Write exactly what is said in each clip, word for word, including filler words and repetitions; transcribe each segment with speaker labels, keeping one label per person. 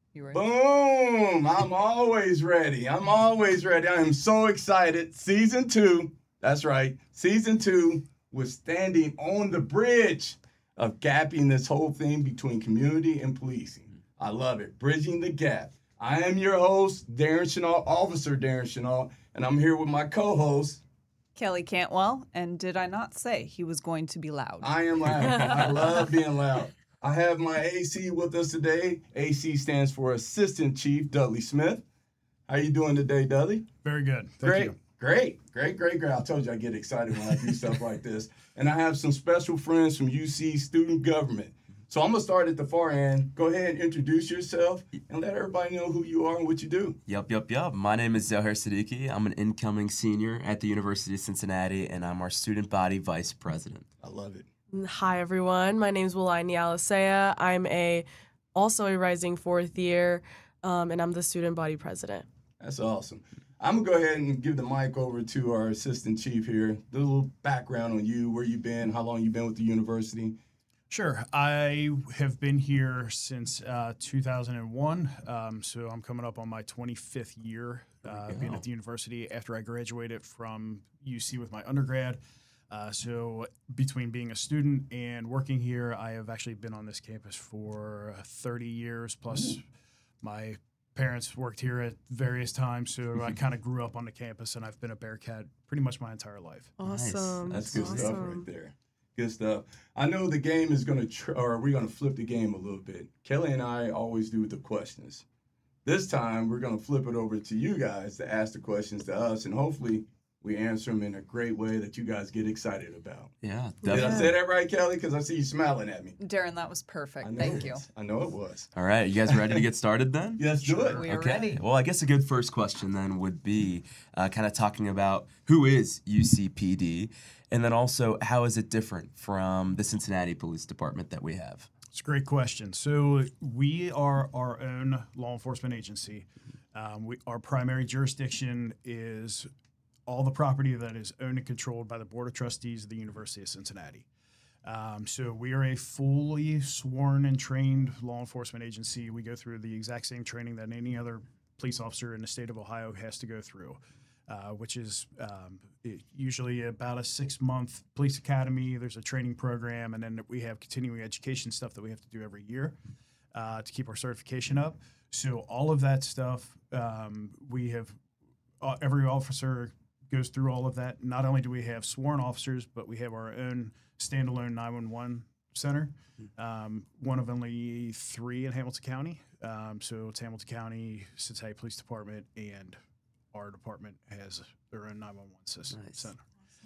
Speaker 1: You ready?
Speaker 2: Boom! I'm always ready. I'm always ready. I am so excited. Season two, that's right. Season two was standing on the bridge of gapping this whole thing between community and policing. I love it. Bridging the gap. I am your host, Darren Chenault, Officer Darren Chenault, and I'm here with my co-host.
Speaker 1: Kelly Cantwell, and did I not say he was going to be loud?
Speaker 2: I am loud. I love being loud. I have my A C with us today. A C stands for Assistant Chief Dudley Smith. How you doing today, Dudley?
Speaker 3: Very good. Thank
Speaker 2: great,
Speaker 3: you.
Speaker 2: great, great, great, great. I told you I get excited when I do stuff like this. And I have some special friends from U C Student Government. So I'm going to start at the far end. Go ahead and introduce yourself and let everybody know who you are and what you do.
Speaker 4: Yup, yup, yup. My name is Zohair Siddiqui. I'm an incoming senior at the University of Cincinnati, and I'm our student body vice president.
Speaker 2: I love it.
Speaker 5: Hi, everyone. My name is Wulaini Alisea. I'm a also a rising fourth year, um, and I'm the student body president.
Speaker 2: That's awesome. I'm going to go ahead and give the mic over to our assistant chief here. Do a little background on you, where you've been, how long you've been with the university.
Speaker 3: Sure. I have been here since uh, two thousand one, um, so I'm coming up on my twenty-fifth year uh, being at the university after I graduated from U C with my undergrad. Uh, so between being a student and working here, I have actually been on this campus for thirty years, plus Ooh. My parents worked here at various times, so I kind of grew up on the campus, and I've been a Bearcat pretty much my entire life.
Speaker 5: Awesome.
Speaker 2: Nice. That's good
Speaker 5: awesome.
Speaker 2: stuff right there. Good stuff. I know the game is going to, tr- or we're going to flip the game a little bit. Kelly and I always do the questions. This time, we're going to flip it over to you guys to ask the questions to us, and hopefully we answer them in a great way that you guys get excited about.
Speaker 4: Yeah,
Speaker 2: definitely. Did I say that right, Kelly? Because I see you smiling at me.
Speaker 1: Darren, that was perfect.
Speaker 2: I know
Speaker 1: Thank
Speaker 2: it
Speaker 1: you.
Speaker 2: was. I know it was.
Speaker 4: All right, you guys ready to get started then?
Speaker 2: Yes, do it.
Speaker 1: We are
Speaker 4: okay.
Speaker 1: ready.
Speaker 4: Well, I guess a good first question then would be uh, kind of talking about who is U C P D, and then also how is it different from the Cincinnati Police Department that we have?
Speaker 3: It's a great question. So we are our own law enforcement agency. Um, we, our primary jurisdiction is all the property that is owned and controlled by the Board of Trustees of the University of Cincinnati. Um, so we are a fully sworn and trained law enforcement agency. We go through the exact same training that any other police officer in the state of Ohio has to go through, uh, which is um, it, usually about a six-month police academy. There's a training program, and then we have continuing education stuff that we have to do every year uh, to keep our certification up. So all of that stuff, um, we have uh, every officer goes through all of that. Not only do we have sworn officers, but we have our own standalone nine one one center, um, one of only three in Hamilton County. Um, so it's Hamilton County, Cincinnati Police Department, and our department has their own nine one one system
Speaker 4: Nice.
Speaker 3: center.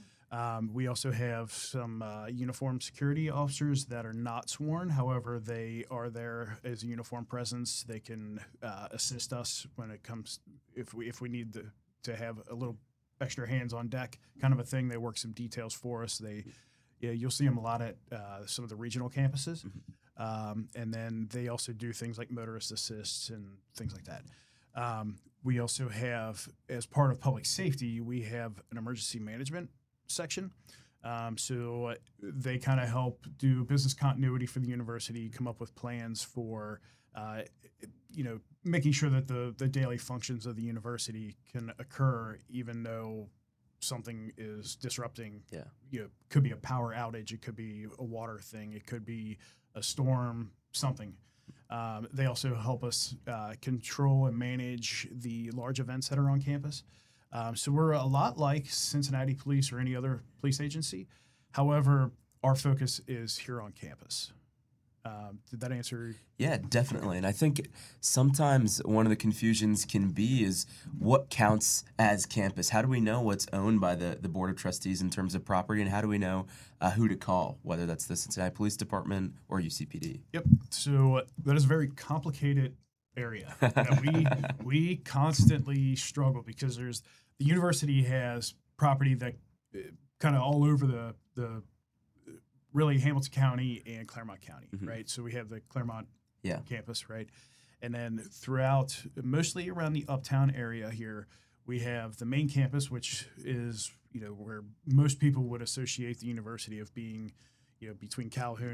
Speaker 3: Um, we also have some uh, uniformed security officers that are not sworn. However, they are there as a uniform presence. They can uh, assist us when it comes if we if we need the, to have a little extra hands on deck kind of a thing. They work some details for us. They, yeah, you'll see them a lot at uh, some of the regional campuses. Mm-hmm. Um, and then they also do things like motorist assists and things like that. Um, we also have, as part of public safety, we have an emergency management section. Um, so they kind of help do business continuity for the university, come up with plans for, uh, you know, making sure that the, the daily functions of the university can occur, even though something is disrupting.
Speaker 4: Yeah.
Speaker 3: You know, could be a power outage, it could be a water thing, it could be a storm, something. Um, they also help us uh, control and manage the large events that are on campus. Um, so we're a lot like Cincinnati Police or any other police agency. However, our focus is here on campus. Um, did that answer?
Speaker 4: Yeah, definitely. And I think sometimes one of the confusions can be is what counts as campus? How do we know what's owned by the, the Board of Trustees in terms of property, and how do we know uh, who to call, whether that's the Cincinnati Police Department or U C P D?
Speaker 3: Yep. So uh, that is a very complicated area that we we constantly struggle because there's the university has property that uh, kind of all over the the really Hamilton County and Claremont County, mm-hmm. right? So we have the Claremont
Speaker 4: yeah.
Speaker 3: campus, right? And then throughout, mostly around the uptown area here, we have the main campus, which is, you know, where most people would associate the university of being, you know, between Calhoun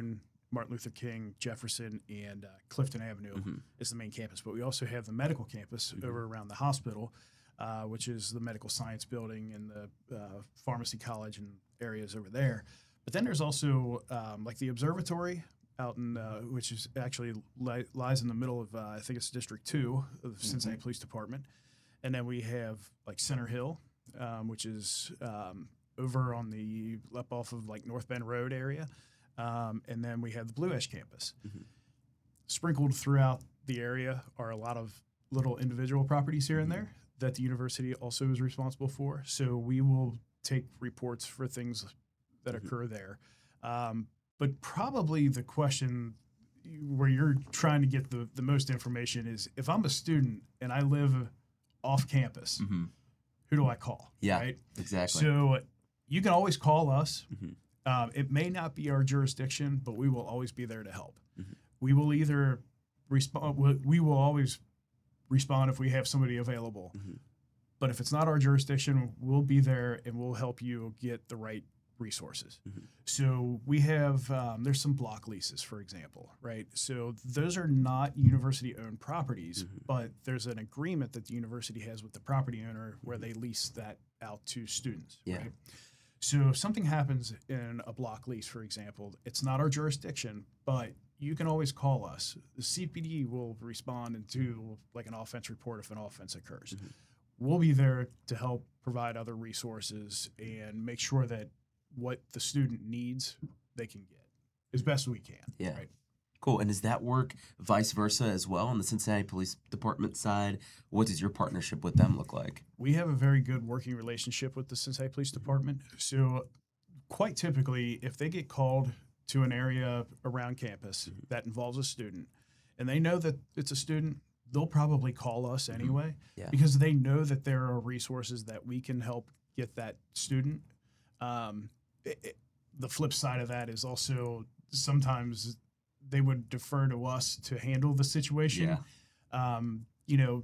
Speaker 3: Martin Luther King, Jefferson, and uh, Clifton Avenue
Speaker 4: Mm-hmm.
Speaker 3: is the main campus. But we also have the medical campus
Speaker 4: Mhm.
Speaker 3: over around the hospital, uh, which is the medical science building and the uh, pharmacy college and areas over there. But then there's also um, like the observatory out in, uh, which is actually li- lies in the middle of, uh, I think it's District Two of the Cincinnati Police Department. And then we have like Center Hill, um, which is um, over on the up off of like North Bend Road area. Um, and then we have the Blue Ash campus.
Speaker 4: Mhm.
Speaker 3: Sprinkled throughout the area are a lot of little individual properties here and there that the university also is responsible for. So we will take reports for things that
Speaker 4: Mhm.
Speaker 3: occur there. Um, but probably the question where you're trying to get the, the most information is if I'm a student and I live off campus,
Speaker 4: Mm-hmm.
Speaker 3: who do I call?
Speaker 4: Yeah.
Speaker 3: Right?
Speaker 4: Exactly.
Speaker 3: So you can always call us.
Speaker 4: Mhm.
Speaker 3: Um, it may not be our jurisdiction, but we will always be there to help.
Speaker 4: Mhm.
Speaker 3: We will either respond. We will always respond if we have somebody available.
Speaker 4: Mhm.
Speaker 3: But if it's not our jurisdiction, we'll be there and we'll help you get the right resources.
Speaker 4: Mhm.
Speaker 3: So we have um, there's some block leases, for example, right? So those are not university-owned properties,
Speaker 4: Mhm.
Speaker 3: but there's an agreement that the university has with the property owner where they lease that out to students.
Speaker 4: Yeah.
Speaker 3: Right? So if something happens in a block lease, for example, it's not our jurisdiction, but you can always call us. The C P D will respond and do like an offense report if an offense occurs.
Speaker 4: Mhm.
Speaker 3: We'll be there to help provide other resources and make sure that what the student needs, they can get as best we can.
Speaker 4: Yeah.
Speaker 3: Right?
Speaker 4: Cool. And does that work vice versa as well on the Cincinnati Police Department side? What does your partnership with them look like?
Speaker 3: We have a very good working relationship with the Cincinnati Police Department. So, quite typically, if they get called to an area around campus
Speaker 4: Mhm.
Speaker 3: that involves a student, and they know that it's a student, they'll probably call us anyway
Speaker 4: Yeah.
Speaker 3: because they know that there are resources that we can help get that student. Um, it, it- the flip side of that is also sometimes they would defer to us to handle the situation.
Speaker 4: Yeah.
Speaker 3: Um, you know,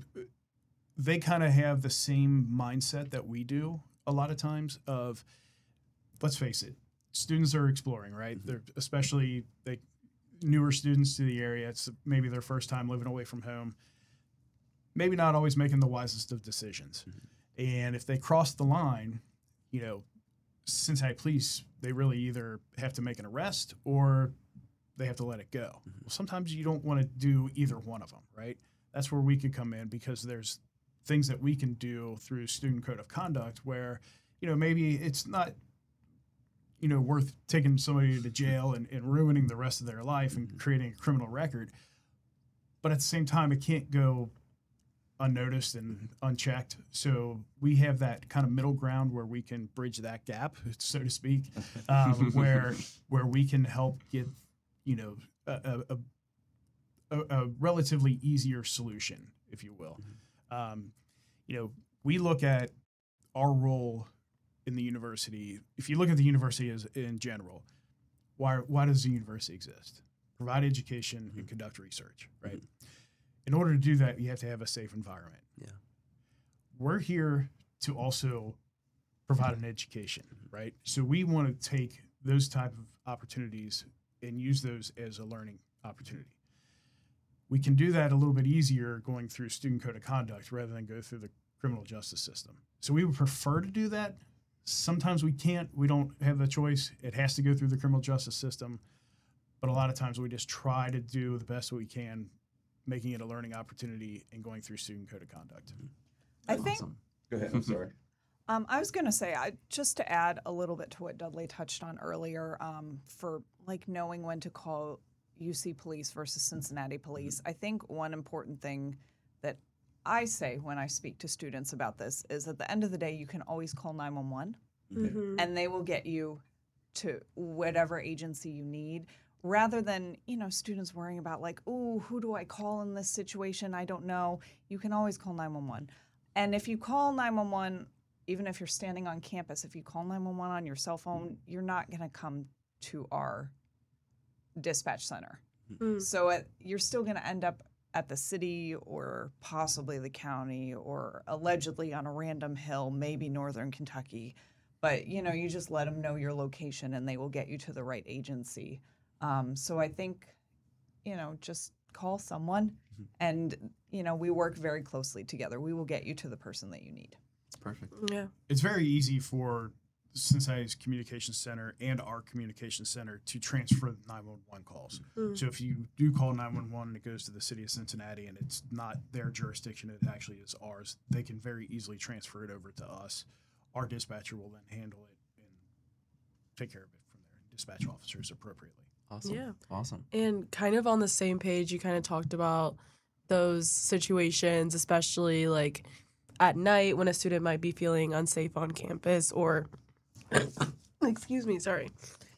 Speaker 3: they kind of have the same mindset that we do a lot of times of, let's face it, students are exploring, right?
Speaker 4: Mhm.
Speaker 3: They're especially they newer students to the area. It's maybe their first time living away from home. Maybe not always making the wisest of decisions.
Speaker 4: Mhm.
Speaker 3: And if they cross the line, you know, Cincinnati Police, they really either have to make an arrest or they have to let it go.
Speaker 4: Mhm.
Speaker 3: Well, sometimes you don't want to do either one of them, right? That's where we could come in because there's things that we can do through student code of conduct where, you know, maybe it's not, you know, worth taking somebody to jail and, and ruining the rest of their life and
Speaker 4: Mhm.
Speaker 3: creating a criminal record. But at the same time, it can't go unnoticed and unchecked. So we have that kind of middle ground where we can bridge that gap, so to speak, um, where where we can help get, you know, a, a, a, a relatively easier solution, if you will. Um, you know, we look at our role in the university. If you look at the university as in general, why why does the university exist? Provide education and conduct research, right? In order to do that, you have to have a safe environment.
Speaker 4: Yeah.
Speaker 3: We're here to also provide an education, right? So we want to take those type of opportunities and use those as a learning opportunity. We can do that a little bit easier going through student code of conduct rather than go through the criminal justice system. So we would prefer to do that. Sometimes we can't. We don't have the choice. It has to go through the criminal justice system. But a lot of times we just try to do the best we can, making it a learning opportunity and going through student code of conduct.
Speaker 1: I think
Speaker 4: Awesome.
Speaker 2: Go ahead. I'm sorry.
Speaker 1: Um, I was going to say, I, just to add a little bit to what Dudley touched on earlier, um, for like knowing when to call U C Police versus Cincinnati Police. I think one important thing that I say when I speak to students about this is at the end of the day, you can always call nine one one
Speaker 5: Mhm.
Speaker 1: and they will get you to whatever agency you need. Rather than, you know, students worrying about like, oh, who do I call in this situation? I don't know. You can always call nine one one. And if you call nine one one, even if you're standing on campus, if you call nine one one on your cell phone, you're not going to come to our dispatch center.
Speaker 5: Mm.
Speaker 1: So it, you're still going to end up at the city or possibly the county or allegedly on a random hill, maybe northern Kentucky. But, you know, you just let them know your location and they will get you to the right agency. Um, so I think, you know, just call someone and, you know, we work very closely together. We will get you to the person that you need.
Speaker 4: Perfect.
Speaker 5: Yeah.
Speaker 3: It's very easy for Cincinnati's communications center and our communications center to transfer the nine one one calls.
Speaker 5: Mm.
Speaker 3: So if you do call nine one one and it goes to the city of Cincinnati and it's not their jurisdiction, it actually is ours, they can very easily transfer it over to us. Our dispatcher will then handle it and take care of it from there, dispatch officers appropriately.
Speaker 4: Awesome.
Speaker 5: Yeah.
Speaker 4: Awesome.
Speaker 5: And kind of on the same page, you kind of talked about those situations, especially like at night when a student might be feeling unsafe on campus or, excuse me, sorry.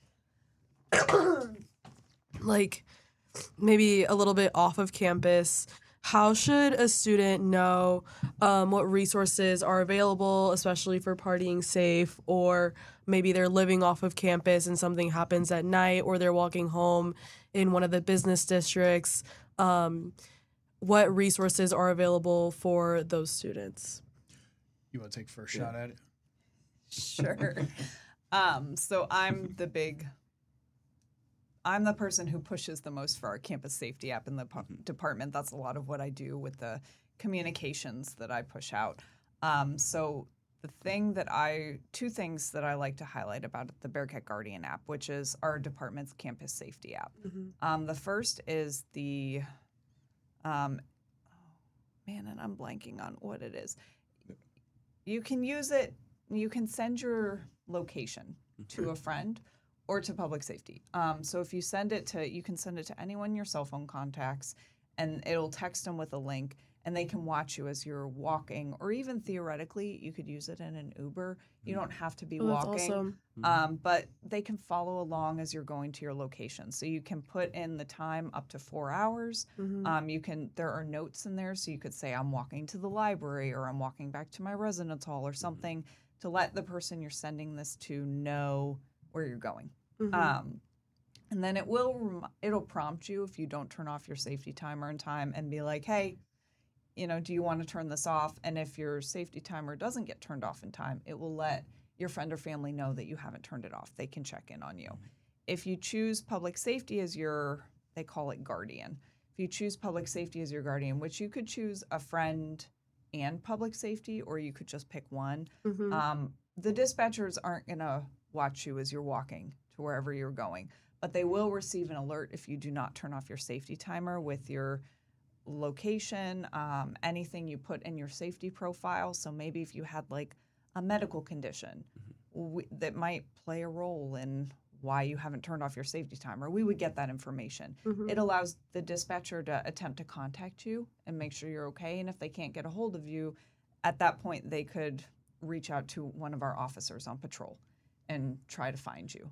Speaker 5: Like maybe a little bit off of campus. How should a student know um, what resources are available, especially for partying safe, or maybe they're living off of campus and something happens at night, or they're walking home in one of the business districts? Um, what resources are available for those students?
Speaker 3: You want to take first shot at it?
Speaker 1: Sure. um, so I'm the big, I'm the person who pushes the most for our campus safety app in the po- department. That's a lot of what I do with the communications that I push out. Um, so the thing that I, two things that I like to highlight about the Bearcat Guardian app, which is our department's campus safety app. Um, the first is the, um, oh, man, and I'm blanking on what it is. You can use it, you can send your location to a friend or to public safety. Um, so if you send it to, you can send it to anyone your cell phone contacts, and it'll text them with a link, and they can watch you as you're walking, or even theoretically, you could use it in an Uber. You don't have to be
Speaker 5: Oh, that's
Speaker 1: walking,
Speaker 5: awesome.
Speaker 1: um, but they can follow along as you're going to your location. So you can put in the time up to four hours.
Speaker 5: Mm-hmm.
Speaker 1: Um, you can, there are notes in there, so you could say, I'm walking to the library, or I'm walking back to my residence hall, or something to let the person you're sending this to know where you're going.
Speaker 5: Mm-hmm.
Speaker 1: Um, and then it will, rem- it'll prompt you if you don't turn off your safety timer in time and be like, hey, you know, do you want to turn this off? And if your safety timer doesn't get turned off in time, it will let your friend or family know that you haven't turned it off. They can check in on you. If you choose public safety as your, they call it guardian. If you choose public safety as your guardian, which you could choose a friend and public safety, or you could just pick one,
Speaker 5: Mm-hmm.
Speaker 1: um, the dispatchers aren't going to watch you as you're walking to wherever you're going, but they will receive an alert if you do not turn off your safety timer with your location, um, anything you put in your safety profile. So maybe if you had like a medical condition we, that might play a role in why you haven't turned off your safety timer, we would get that information.
Speaker 5: Mm-hmm.
Speaker 1: It allows the dispatcher to attempt to contact you and make sure you're okay. And if they can't get a hold of you, at that point they could reach out to one of our officers on patrol and try to find you.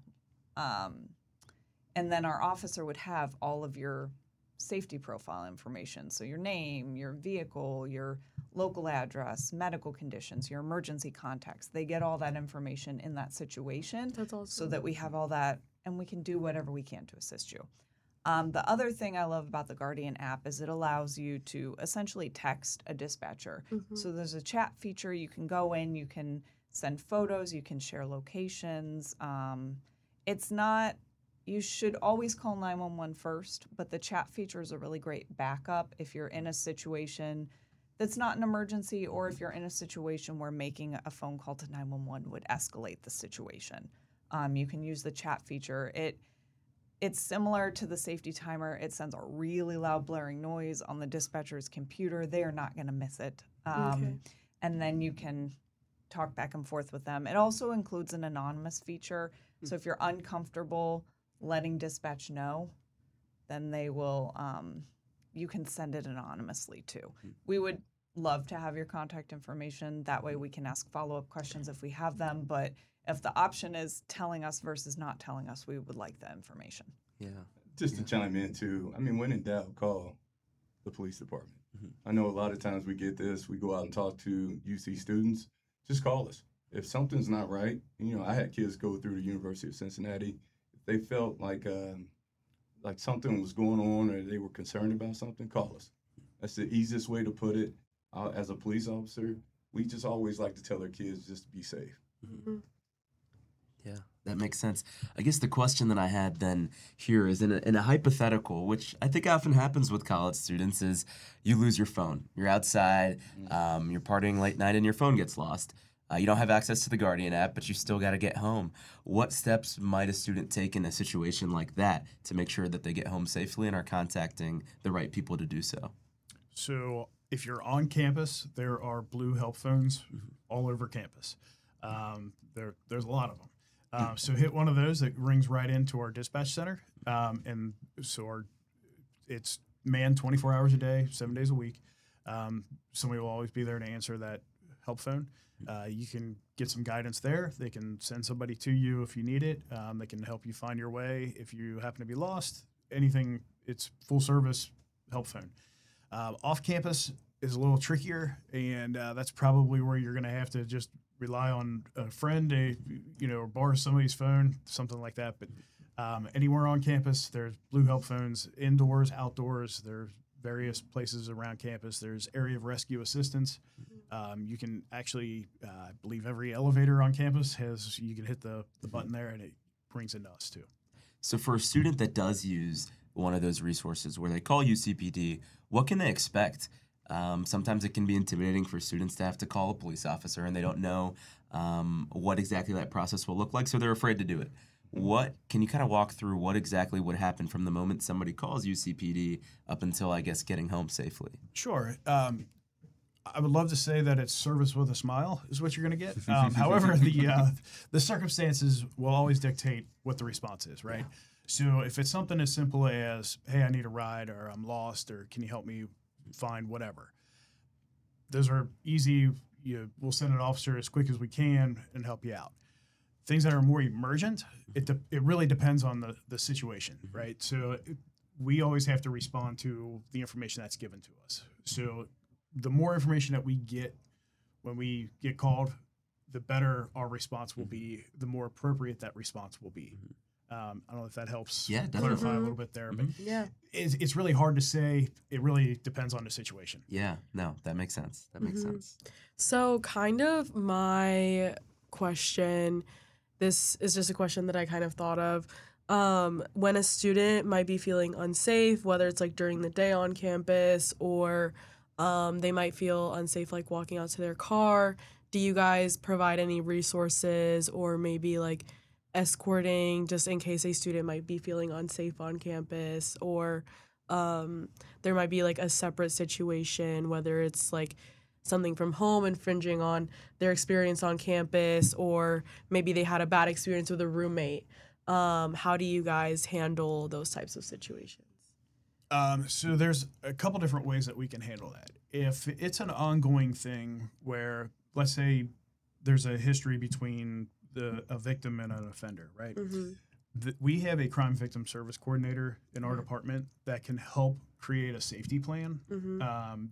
Speaker 1: Um, and then our officer would have all of your safety profile information. So your name, your vehicle, your local address, medical conditions, your emergency contacts. They get all that information in that situation.
Speaker 5: That's awesome.
Speaker 1: So that we have all that and we can do whatever we can to assist you. Um, the other thing I love about the Guardian app is it allows you to essentially text a dispatcher.
Speaker 5: Mm-hmm.
Speaker 1: So there's a chat feature. You can go in, you can send photos, you can share locations. Um, it's not, you should always call nine one one first, but the chat feature is a really great backup if you're in a situation that's not an emergency, or if you're in a situation where making a phone call to nine one one would escalate the situation. Um, you can use the chat feature. It It's similar to the safety timer. It sends a really loud blaring noise on the dispatcher's computer. They are not going to miss it. Um,
Speaker 5: Okay.
Speaker 1: And then you can talk back and forth with them. It also includes an anonymous feature. So if you're uncomfortable letting dispatch know, then they will, um, you can send it anonymously too. We would love to have your contact information. That way we can ask follow-up questions if we have them. But if the option is telling us versus not telling us, we would like the information.
Speaker 4: Yeah.
Speaker 2: Just to chime in too, I mean, when in doubt, call the police department. I know a lot of times we get this, we go out and talk to U C students, just call us. If something's not right, you know, I had kids go through the University of Cincinnati. If they felt like um, like something was going on or they were concerned about something, call us. That's the easiest way to put it. Uh, as a police officer, we just always like to tell our kids just to be safe.
Speaker 4: Mm-hmm. Yeah, That makes sense. I guess the question that I had then here is in a, in a hypothetical, which I think often happens with college students, is you lose your phone. You're outside, um, you're partying late night, and your phone gets lost. Uh, you don't have access to the Guardian app, but you still got to get home. What steps might a student take in a situation like that to make sure that they get home safely and are contacting the right people to do so?
Speaker 3: So if you're on campus, there are blue help phones all over campus. Um, there, there's a lot of them. Uh, so hit one of those that rings right into our dispatch center, um, and so our it's manned twenty-four hours a day, seven days a week. Um, somebody will always be there to answer that help phone. Uh, you can get some guidance there. They can send somebody to you if you need it. Um, they can help you find your way if you happen to be lost. Anything, it's full service help phone. Uh, off campus is a little trickier, and uh, that's probably where you're going to have to just rely on a friend to, you know, or borrow somebody's phone, something like that. But um, anywhere on campus, there's blue help phones, indoors, outdoors. There's various places around campus. There's area of rescue assistance. Um, you can actually, uh, I believe every elevator on campus has, you can hit the, the button there and it brings it to us too.
Speaker 4: So for a student that does use one of those resources where they call U C P D, what can they expect? Um, sometimes it can be intimidating for students to have to call a police officer and they don't know um, what exactly that process will look like, so they're afraid to do it. What can you kind of walk through what exactly would happen from the moment somebody calls U C P D up until, I guess, getting home safely?
Speaker 3: Sure. Um, I would love to say that it's service with a smile is what you're going to get. Um, however, the uh, the circumstances will always dictate what the response is, right? So if it's something as simple as, hey, I need a ride, or I'm lost, or can you help me find whatever, those are easy. You, we'll send an officer as quick as we can and help you out. Things that are more emergent, it de- it really depends on the, the situation, right? So it, we always have to respond to the information that's given to us. So the more information that we get when we get called, the better our response will be, the more appropriate that response will be. Um, I don't know if that helps
Speaker 4: Yeah, definitely.
Speaker 3: clarify
Speaker 5: Mhm.
Speaker 3: a little bit there,
Speaker 4: Mhm.
Speaker 3: but
Speaker 5: Yeah.
Speaker 3: it's, it's really hard to say. It really depends on the situation.
Speaker 4: Yeah, no, that makes sense. That makes
Speaker 5: Mhm.
Speaker 4: sense.
Speaker 5: So, kind of my question, this is just a question that I kind of thought of. Um, when a student might be feeling unsafe, whether it's like during the day on campus or um, they might feel unsafe like walking out to their car, do you guys provide any resources or maybe like escorting just in case a student might be feeling unsafe on campus, or um, there might be like a separate situation, whether it's like something from home infringing on their experience on campus, or maybe they had a bad experience with a roommate. Um, how do you guys handle those types of situations?
Speaker 3: Um, so there's a couple different ways that we can handle that. If it's an ongoing thing where, let's say, there's a history between the a victim and an offender, right?
Speaker 5: Mm-hmm.
Speaker 3: Th- we have a crime victim service coordinator in our department that can help create a safety plan.
Speaker 5: Mm-hmm.
Speaker 3: Um,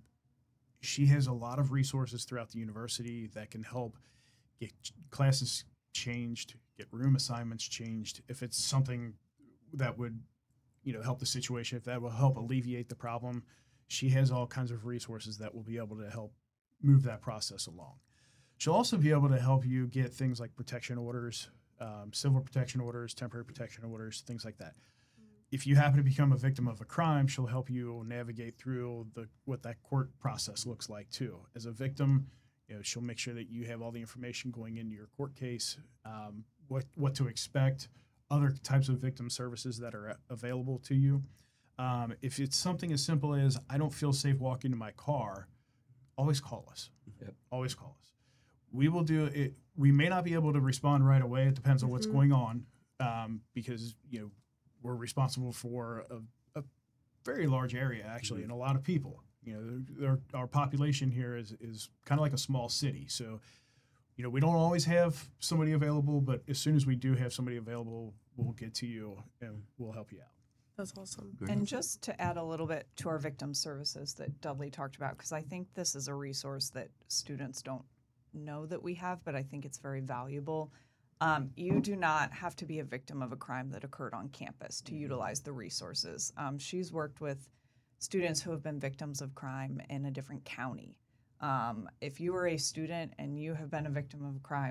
Speaker 3: she has a lot of resources throughout the university that can help get ch- classes changed, get room assignments changed. If it's something that would, you know, help the situation, if that will help alleviate the problem, she has all kinds of resources that will be able to help move that process along. She'll also be able to help you get things like protection orders, um, civil protection orders, temporary protection orders, things like that. If you happen to become a victim of a crime, she'll help you navigate through the what that court process looks like too. As a victim, you know, she'll make sure that you have all the information going into your court case, um, what what to expect, other types of victim services that are a- available to you. Um, if it's something as simple as I don't feel safe walking to my car, always call us.
Speaker 4: Yep.
Speaker 3: Always call us. We will do it. We may not be able to respond right away. It depends on what's
Speaker 5: Mhm.
Speaker 3: going on, um, because you know we're responsible for a, a very large area actually, and a lot of people. You know, there, our population here is is kind of like a small city, so you know we don't always have somebody available. But as soon as we do have somebody available, we'll get to you and we'll help you out.
Speaker 5: That's awesome.
Speaker 1: And just to add a little bit to our victim services that Dudley talked about, because I think this is a resource that students don't know that we have, but I think it's very valuable. Um, you do not have to be a victim of a crime that occurred on campus to utilize the resources. Um, she's worked with students who have been victims of crime in a different county. Um, if you are a student and you have been a victim of a crime,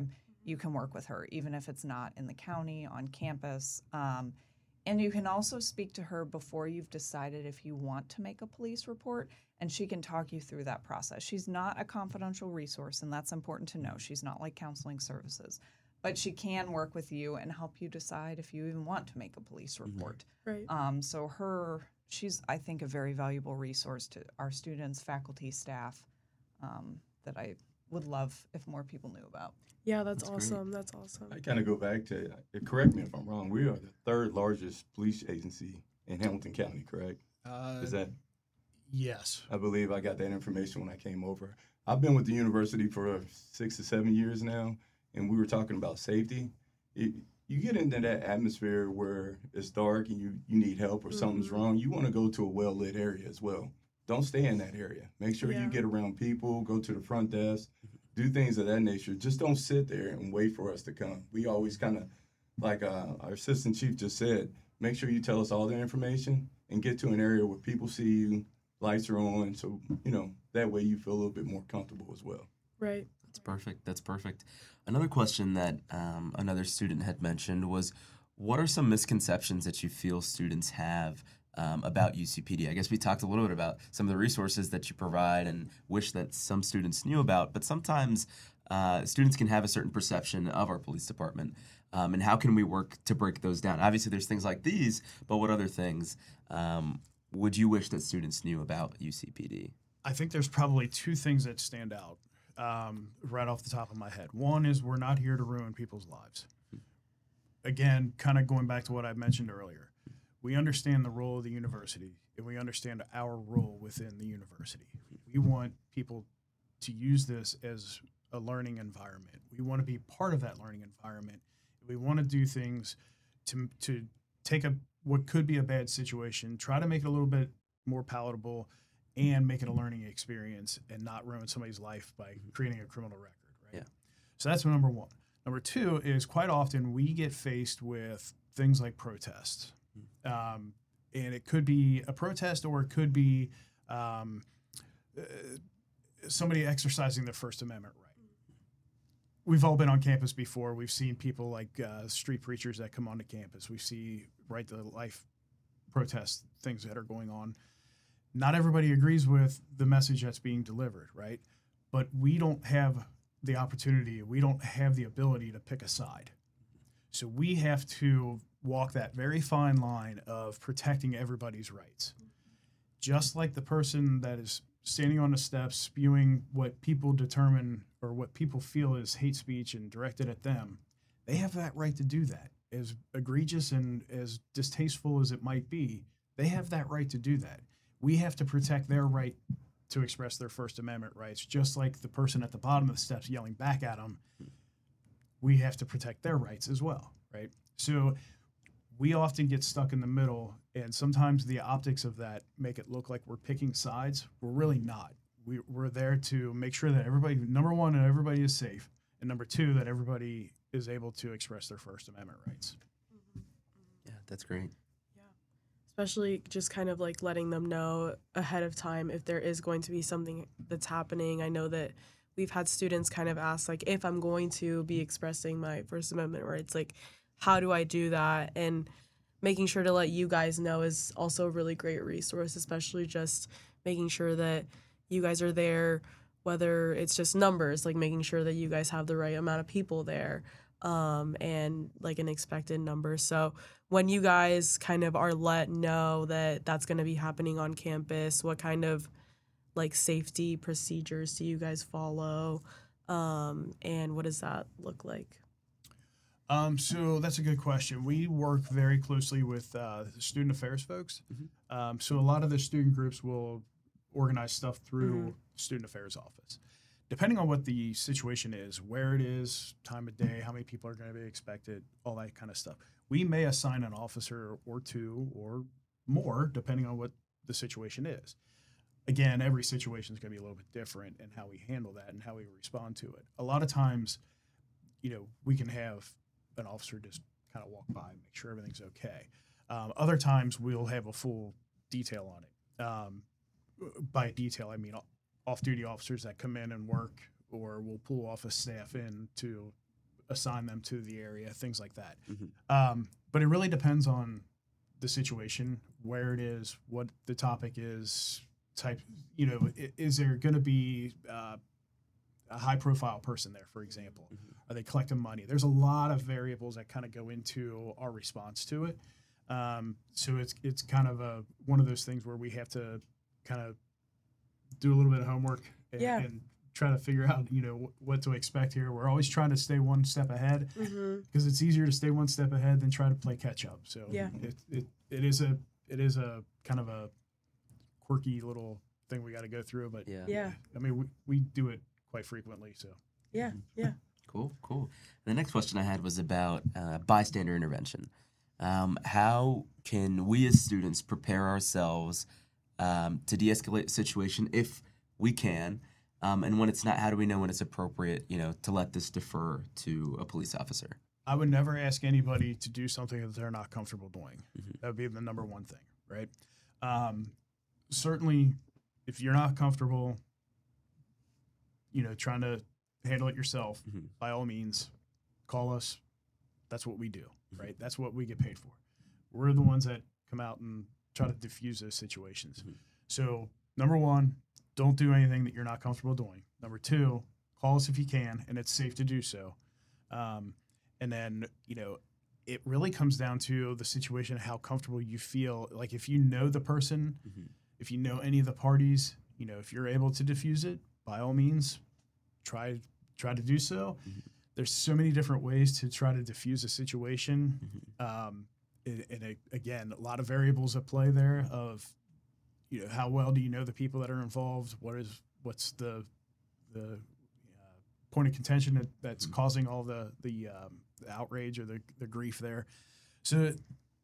Speaker 1: you can work with her, even if it's not in the county, on campus. Um, and you can also speak to her before you've decided if you want to make a police report, and she can talk you through that process. She's not a confidential resource, and that's important to know. She's not like counseling services, but she can work with you and help you decide if you even want to make a police report.
Speaker 5: Right.
Speaker 1: Um, so her, she's, I think, a very valuable resource to our students, faculty, staff, um, that I would love if more people knew about.
Speaker 5: Yeah, that's,
Speaker 4: That's great.
Speaker 5: awesome. That's awesome.
Speaker 2: I kind of go back to, uh, correct me if I'm wrong, we are the third largest police agency in Hamilton County, correct?
Speaker 3: Uh,
Speaker 2: Is that,
Speaker 3: yes.
Speaker 2: I believe I got that information when I came over. I've been with the university for six to seven years now, and we were talking about safety. It, you get into that atmosphere where it's dark and you, you need help or something's
Speaker 5: Mhm.
Speaker 2: wrong, you want to go to a well-lit area as well. Don't stay in that area. Make sure
Speaker 5: Yeah.
Speaker 2: you get around people, go to the front desk, do things of that nature. Just don't sit there and wait for us to come. We always kind of, like uh, our assistant chief just said, make sure you tell us all the information and get to an area where people see you, lights are on, so, you know, that way you feel a little bit more comfortable as well.
Speaker 5: Right.
Speaker 4: That's perfect. That's perfect. Another question that um, another student had mentioned was, what are some misconceptions that you feel students have um, about U C P D? I guess we talked a little bit about some of the resources that you provide and wish that some students knew about, but sometimes uh, students can have a certain perception of our police department. Um, and how can we work to break those down? Obviously, there's things like these, but what other things um, would you wish that students knew about U C P D?
Speaker 3: I think there's probably two things that stand out um, right off the top of my head. One is we're not here to ruin people's lives. Again, kind of going back to what I mentioned earlier, we understand the role of the university and we understand our role within the university. We want people to use this as a learning environment. We want to be part of that learning environment. We want to do things to, to take a what could be a bad situation, try to make it a little bit more palatable, and make it a learning experience and not ruin somebody's life by creating a criminal record, right?
Speaker 4: Yeah.
Speaker 3: So that's number one. Number two is quite often we get faced with things like protests. Um, and it could be a protest or it could be um, uh, somebody exercising their First Amendment right. We've all been on campus before. We've seen people like uh, street preachers that come onto campus. We see right to life protest things that are going on. Not everybody agrees with the message that's being delivered, right? But we don't have the opportunity, we don't have the ability to pick a side. So we have to walk that very fine line of protecting everybody's rights. Just like the person that is standing on the steps spewing what people determine or what people feel is hate speech and directed at them, they have that right to do that. As egregious and as distasteful as it might be, they have that right to do that. We have to protect their right to express their First Amendment rights, just like the person at the bottom of the steps yelling back at them. We have to protect their rights as well, right? So we often get stuck in the middle, and sometimes the optics of that make it look like we're picking sides. We're really not. We, we're there to make sure that everybody, number one, that everybody is safe, and number two, that everybody is able to express their First Amendment rights.
Speaker 4: Yeah, that's great.
Speaker 5: Especially just kind of like letting them know ahead of time if there is going to be something that's happening. I know that we've had students kind of ask, like, if I'm going to be expressing my First Amendment rights, like, how do I do that? And making sure to let you guys know is also a really great resource, especially just making sure that you guys are there, whether it's just numbers, like making sure that you guys have the right amount of people there, um, and like an expected number. So when you guys kind of are let know that that's going to be happening on campus, what kind of like safety procedures do you guys follow? Um, and what does that look like?
Speaker 3: Um, so that's a good question. We work very closely with uh, the student affairs folks. Mm-hmm. Um, so a lot of the student groups will organize stuff through mm-hmm. student affairs office. Depending on what the situation is, where it is, time of day, how many people are going to be expected, all that kind of stuff. We may assign an officer or two or more, depending on what the situation is. Again, every situation is going to be a little bit different in how we handle that and how we respond to it. A lot of times, you know, we can have an officer just kind of walk by and make sure everything's okay. Um, other times, we'll have a full detail on it. Um, by detail, I mean off-duty officers that come in and work, or we'll pull office staff in to assign them to the area, things like that. Um, but it really depends on the situation, where it is, what the topic is, type, you know, i- is there going to be uh, a high profile person there, for example? Are they collecting money? There's a lot of variables that kind of go into our response to it. Um, so it's it's kind of a one of those things where we have to kind of do a little bit of homework and,
Speaker 5: Yeah.
Speaker 3: and try to figure out, you know, wh- what to expect here. We're always trying to stay one step ahead
Speaker 5: Mm-hmm.
Speaker 3: because it's easier to stay one step ahead than try to play catch up. So
Speaker 5: Yeah.
Speaker 3: it, it, it is a it is a kind of a quirky little thing we got to go through, but
Speaker 4: Yeah.
Speaker 5: Yeah.
Speaker 3: I mean we, we do it quite frequently. So
Speaker 5: Yeah. Yeah.
Speaker 4: Cool, cool. The next question I had was about uh, bystander intervention. Um, how can we as students prepare ourselves um, to de-escalate a situation if we can? Um, and when it's not, how do we know when it's appropriate, you know, to let this defer to a police officer?
Speaker 3: I would never ask anybody to do something that they're not comfortable doing. That would be the number one thing, right? Um, certainly, if you're not comfortable, you know, trying to handle it yourself,
Speaker 4: Mhm.
Speaker 3: by all means, call us. That's what we do, right? That's what we get paid for. We're the ones that come out and try to diffuse those situations.
Speaker 4: Mhm.
Speaker 3: So, number one, don't do anything that you're not comfortable doing. Number two, call us if you can, and it's safe to do so. Um, and then, you know, it really comes down to the situation, how comfortable you feel. Like if you know the person,
Speaker 4: Mhm.
Speaker 3: if you know any of the parties, you know, if you're able to diffuse it, by all means, try try to do so. There's so many different ways to try to diffuse a situation. Um, and, and a, again, a lot of variables at play there of, you know, how well do you know the people that are involved? What is what's the the uh, point of contention that, that's causing all the the, um, the outrage or the, the grief there? So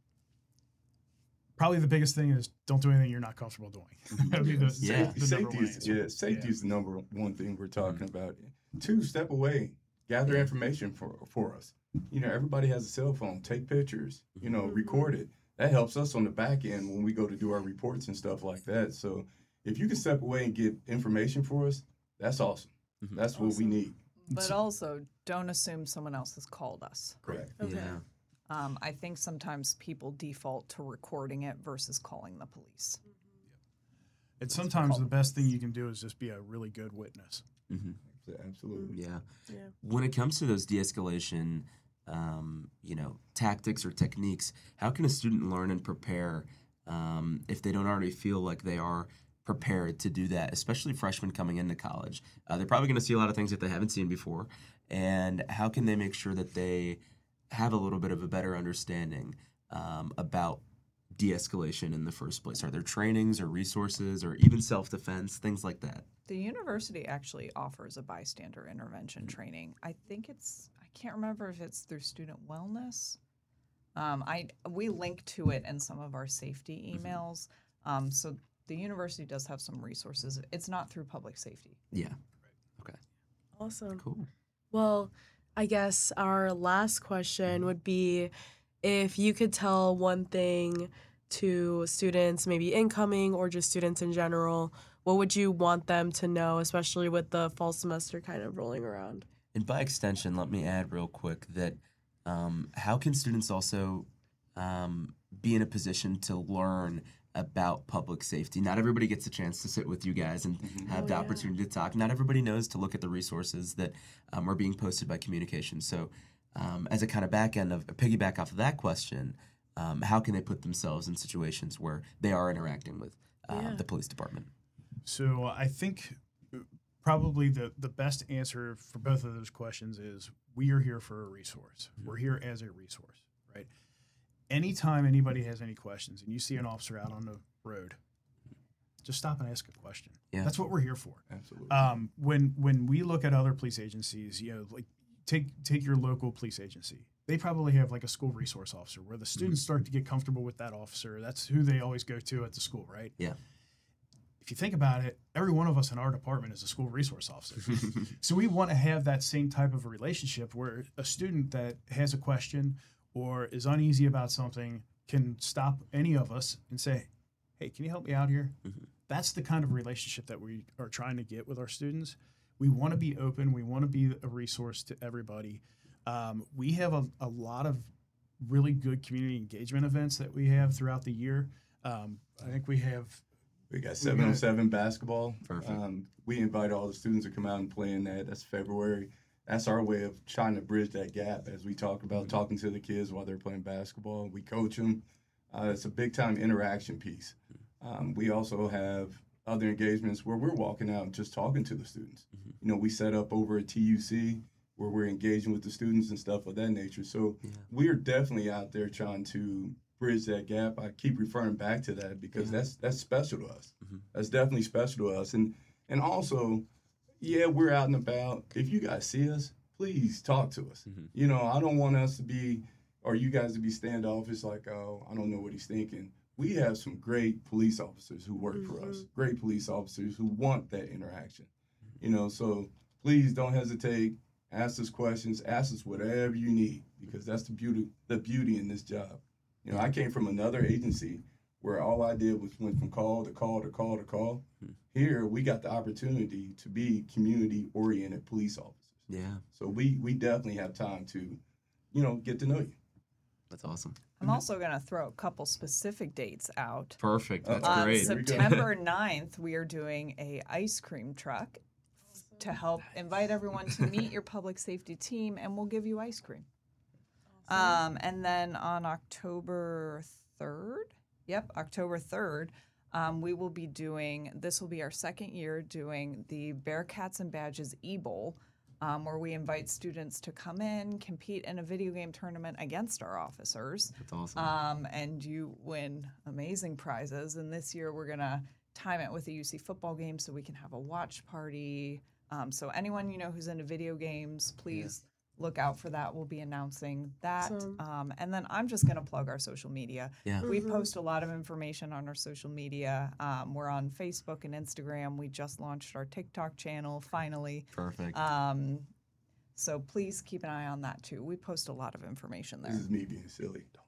Speaker 3: probably the biggest thing is don't do anything you're not comfortable doing. That'd be the,
Speaker 4: Yeah.
Speaker 3: the number
Speaker 2: Safety
Speaker 3: one
Speaker 2: is
Speaker 3: answer.
Speaker 2: yeah, safety
Speaker 3: Yeah.
Speaker 2: is the number one thing we're talking about. Two, step away, gather information for for us. You know, everybody has a cell phone. Take pictures. You know, record it. That helps us on the back end when we go to do our reports and stuff like that. So if you can step away and get information for us, that's awesome.
Speaker 4: Mhm.
Speaker 2: That's what we need.
Speaker 1: But also, don't assume someone else has called us.
Speaker 2: Correct.
Speaker 5: Okay.
Speaker 4: Yeah.
Speaker 1: Um, I think sometimes people default to recording it versus calling the police.
Speaker 3: And sometimes the best thing you can do is just be a really good witness.
Speaker 4: Mhm.
Speaker 2: Absolutely.
Speaker 4: Yeah.
Speaker 5: Yeah.
Speaker 4: When it comes to those de-escalation, um, you know, tactics or techniques, how can a student learn and prepare um, if they don't already feel like they are prepared to do that, especially freshmen coming into college? Uh, they're probably going to see a lot of things that they haven't seen before. And how can they make sure that they have a little bit of a better understanding um, about de-escalation in the first place? Are there trainings or resources or even self-defense, things like that?
Speaker 1: The university actually offers a bystander intervention training. I think it's, I can't remember if it's through student wellness. Um, I we link to it in some of our safety emails. Um, so the university does have some resources. It's not through public safety.
Speaker 4: Yeah.
Speaker 5: Awesome.
Speaker 4: Cool.
Speaker 5: Well, I guess our last question would be if you could tell one thing to students, maybe incoming or just students in general, what would you want them to know, especially with the fall semester kind of rolling around?
Speaker 4: And by extension, let me add real quick that um, how can students also um, be in a position to learn about public safety? Not everybody gets a chance to sit with you guys and have
Speaker 5: Oh,
Speaker 4: the
Speaker 5: yeah.
Speaker 4: opportunity to talk. Not everybody knows to look at the resources that um, are being posted by communication. So, um, as a kind of back end of a piggyback off of that question, um, how can they put themselves in situations where they are interacting with uh,
Speaker 5: Yeah.
Speaker 4: the police department?
Speaker 3: So I think probably the, the best answer for both of those questions is we are here for a resource. We're here as a resource, right? Anytime anybody has any questions and you see an officer out on the road, just stop and ask a question.
Speaker 4: Yeah.
Speaker 3: That's what we're here for.
Speaker 2: Absolutely.
Speaker 3: Um, when when we look at other police agencies, you know, like take take your local police agency. They probably have like a school resource officer where the students start to get comfortable with that officer. That's who they always go to at the school, right?
Speaker 4: Yeah.
Speaker 3: If you think about it, every one of us in our department is a school resource officer. So we want to have that same type of a relationship where a student that has a question or is uneasy about something can stop any of us and say, hey, can you help me out here?
Speaker 4: Mhm.
Speaker 3: That's the kind of relationship that we are trying to get with our students. We want to be open. We want to be a resource to everybody. Um, we have a, a lot of really good community engagement events that we have throughout the year. Um, I think we have
Speaker 2: We got seven on seven basketball.
Speaker 4: Perfect.
Speaker 2: Um, we invite all the students to come out and play in that. That's February. That's our way of trying to bridge that gap as we talk about
Speaker 3: Mm-hmm.
Speaker 2: talking to the kids while they're playing basketball. We coach them. Uh, it's a big time interaction piece. Um, we also have other engagements where we're walking out and just talking to the students.
Speaker 4: Mm-hmm.
Speaker 2: You know, we set up over at T U C where we're engaging with the students and stuff of that nature. So
Speaker 4: Yeah.
Speaker 2: we are definitely out there trying to bridge that gap. I keep referring back to that because
Speaker 4: Yeah.
Speaker 2: that's that's special to us.
Speaker 4: Mhm.
Speaker 2: That's definitely special to us. And and also, yeah, we're out and about. If you guys see us, please talk to us.
Speaker 4: Mhm.
Speaker 2: You know, I don't want us to be or you guys to be standoffish like, oh, I don't know what he's thinking. We have some great police officers who work for us. Great police officers who want that interaction. You know, so please don't hesitate. Ask us questions. Ask us whatever you need because that's the beauty the beauty in this job. You know, I came from another agency where all I did was went from call to call to call to call.
Speaker 4: Hmm.
Speaker 2: Here, we got the opportunity to be community-oriented police officers.
Speaker 4: Yeah,
Speaker 2: So we we definitely have time to, you know, get to know you.
Speaker 4: that's awesome.
Speaker 1: I'm also going to throw a couple specific dates out.
Speaker 4: Perfect. That's
Speaker 2: Uh,
Speaker 1: On
Speaker 4: great.
Speaker 2: Here we go.
Speaker 1: September ninth, we are doing a ice cream truck to help invite everyone to meet your public safety team, and we'll give you ice cream. Um, and then on October third, yep, October third, um, we will be doing, this will be our second year doing the Bearcats and Badges E-Bowl, um, where we invite students to come in, compete in a video game tournament against our officers.
Speaker 4: That's awesome.
Speaker 1: Um, and you win amazing prizes. And this year we're going to time it with a U C football game so we can have a watch party. Um, so anyone you know who's into video games, please look out for that. We'll be announcing that.
Speaker 5: Awesome.
Speaker 1: Um, and then I'm just going to plug our social media.
Speaker 4: Yeah.
Speaker 1: We post a lot of information on our social media. Um, we're on Facebook and Instagram. We just launched our TikTok channel finally.
Speaker 4: Perfect.
Speaker 1: Um, so please keep an eye on that too. We post a lot of information there.
Speaker 2: This is me being silly. Don't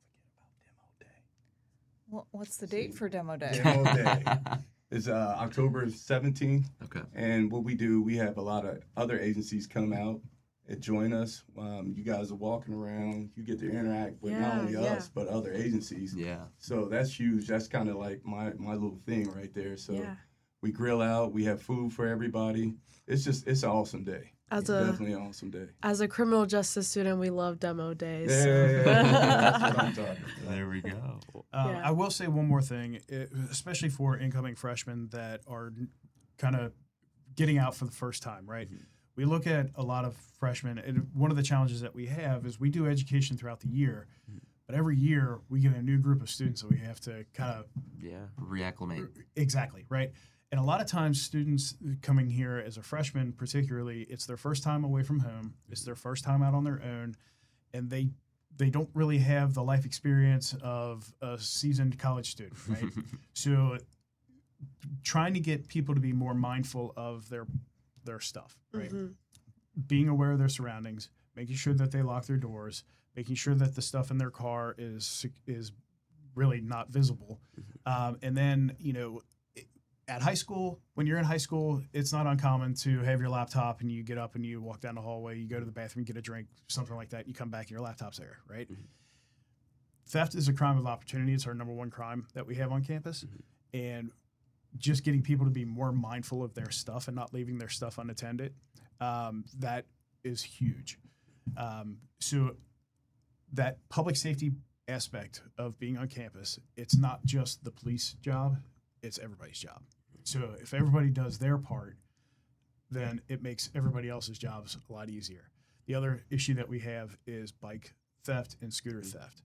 Speaker 1: Well, what's the date for demo day?
Speaker 2: forget about Demo Day. It's uh, October seventeenth.
Speaker 4: Okay.
Speaker 2: And what we do, we have a lot of other agencies come out and join us. Um, you guys are walking around. You get to interact with not
Speaker 5: Yeah,
Speaker 2: only
Speaker 5: yeah.
Speaker 2: us, but other agencies.
Speaker 4: Yeah.
Speaker 2: So that's huge. That's kind of like my, my little thing right there. So
Speaker 5: Yeah.
Speaker 2: we grill out. We have food for everybody. It's just, it's an awesome day.
Speaker 5: As
Speaker 2: It's
Speaker 5: a
Speaker 2: definitely an awesome day.
Speaker 5: as a criminal justice student, we love demo days.
Speaker 2: Yeah,
Speaker 5: so-
Speaker 2: yeah, yeah, yeah. That's what I'm talking about.
Speaker 4: There we go.
Speaker 3: Um,
Speaker 5: Yeah.
Speaker 3: I will say one more thing, it, especially for incoming freshmen that are kind of getting out for the first time, right? We look at a lot of freshmen, and one of the challenges that we have is we do education throughout the year, but every year we get a new group of students that we have to kind of
Speaker 4: Yeah. Reacclimate.
Speaker 3: exactly, right? And a lot of times, students coming here as a freshman, particularly, it's their first time away from home. It's their first time out on their own, and they they don't really have the life experience of a seasoned college student, right? So, trying to get people to be more mindful of their their stuff, right?
Speaker 5: Mhm.
Speaker 3: Being aware of their surroundings, making sure that they lock their doors, making sure that the stuff in their car is sec- is really not visible, um, and then you know at high school, when you're in high school, it's not uncommon to have your laptop and you get up and you walk down the hallway, you go to the bathroom, get a drink, something like that. You come back and your laptop's there, right?
Speaker 4: Mhm.
Speaker 3: Theft is a crime of opportunity. It's our number one crime that we have on campus. And just getting people to be more mindful of their stuff and not leaving their stuff unattended, um, that is huge. Um, so that public safety aspect of being on campus, it's not just the police job, it's everybody's job. So if everybody does their part, then it makes everybody else's jobs a lot easier. The other issue that we have is bike theft and scooter theft.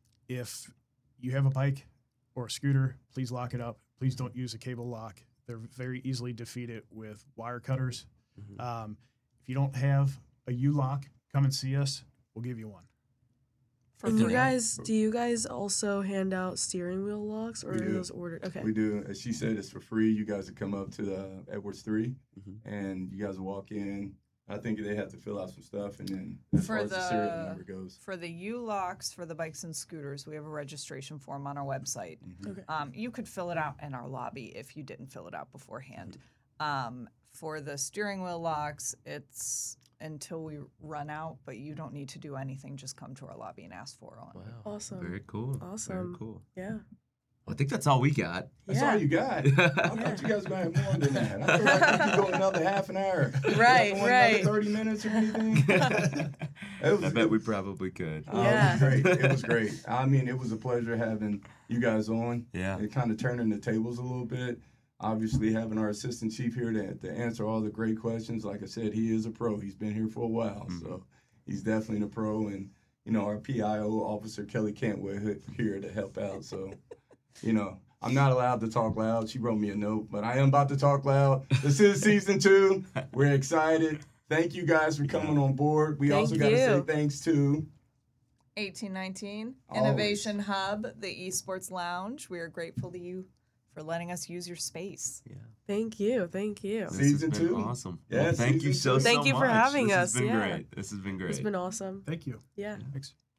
Speaker 3: If you have a bike or a scooter, please lock it up. Please don't use a cable lock. They're very easily defeated with wire cutters.
Speaker 4: Mhm.
Speaker 3: Um, if you don't have a U-lock, come and see us. We'll give you one.
Speaker 1: For
Speaker 5: And you
Speaker 1: free.
Speaker 5: guys, do you guys also hand out steering wheel locks, or
Speaker 2: We
Speaker 5: are
Speaker 2: do.
Speaker 5: those ordered? Okay.
Speaker 2: We do. As she said, it's for free. You guys would come up to the Edwards three,
Speaker 4: Mhm.
Speaker 2: and you guys will walk in. I think they have to fill out some stuff, and then as
Speaker 1: For
Speaker 2: far as the serial
Speaker 1: the-
Speaker 2: number goes.
Speaker 1: For the U-Locks, for the bikes and scooters, we have a registration form on our website.
Speaker 5: Okay.
Speaker 1: Um, you could fill it out in our lobby if you didn't fill it out beforehand. Um, for the steering wheel locks, it's until we run out, but you don't need to do anything. Just come to our lobby and ask for one.
Speaker 4: Wow.
Speaker 5: Awesome.
Speaker 4: Very cool. Very
Speaker 5: Awesome.
Speaker 4: cool.
Speaker 5: Yeah.
Speaker 4: Well, I think that's all we got.
Speaker 2: That's
Speaker 5: Yeah.
Speaker 2: all you got. I thought you guys were going to have more than that. I feel like we could go another half an hour. You guys
Speaker 1: Right,
Speaker 2: want
Speaker 1: right.
Speaker 2: Another thirty minutes or anything? It was,
Speaker 4: I bet we probably could.
Speaker 2: Oh,
Speaker 5: Yeah.
Speaker 2: It was great. It was great. I mean, it was a pleasure having you guys on.
Speaker 4: Yeah.
Speaker 2: It kind of turning the tables a little bit. Obviously, having our assistant chief here to, to answer all the great questions. Like I said, he is a pro. He's been here for a while,
Speaker 4: Mm-hmm.
Speaker 2: so he's definitely a pro. And, you know, our P I O officer, Kelly Cantwell, here to help out. So, you know, I'm not allowed to talk loud. She wrote me a note, but I am about to talk loud. This is season two. We're excited. Thank you guys for coming on board. We
Speaker 5: Thank
Speaker 2: also got to say
Speaker 5: you.
Speaker 2: thanks to
Speaker 1: eighteen nineteen
Speaker 2: Always.
Speaker 1: Innovation Hub, the Esports Lounge. We are grateful to you for letting us use your space.
Speaker 4: Yeah.
Speaker 5: Thank you. Thank you.
Speaker 4: This
Speaker 2: Season
Speaker 4: has been
Speaker 2: two.
Speaker 4: Awesome.
Speaker 2: Yeah,
Speaker 4: well, thank
Speaker 2: season
Speaker 4: you so,
Speaker 2: two.
Speaker 4: so
Speaker 5: Thank you for
Speaker 4: much.
Speaker 5: having
Speaker 4: this
Speaker 5: us,
Speaker 4: Has been
Speaker 5: yeah.
Speaker 4: great. This has been great.
Speaker 5: It's been awesome.
Speaker 3: Thank you.
Speaker 5: Yeah.
Speaker 3: Thanks.